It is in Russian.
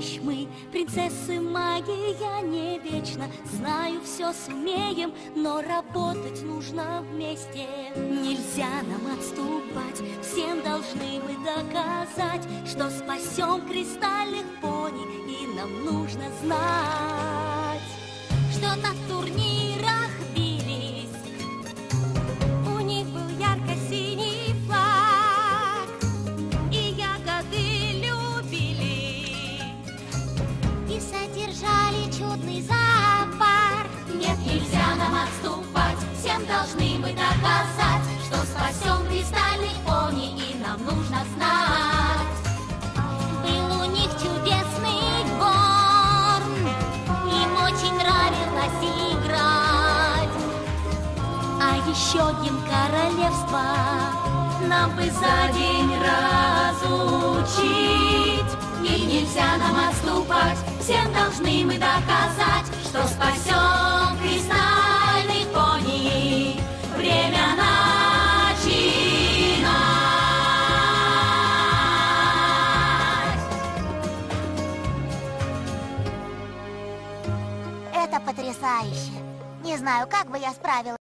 помощь мы, принцессы магия не вечна. Знаю, все сумеем, но работать нужно вместе. Нельзя нам отступать, всем должны мы доказать, что спасем кристальных пони, и нам нужно знать, что на турнирах бились, у них был ярко-синий флаг, и ягоды любили, и содержали чудный зоопарк. Нет, нельзя нам отступать, всем должны мы доказать, что спасем кристальных пони, и нам нужно знать. Был у них чудесный двор, им очень нравилось играть. А еще гимн королевства нам бы за день разучить. И нельзя нам отступать, всем должны мы доказать, что спасем кристальных пони. Время начинать. Это потрясающе. Не знаю, как бы я справилась.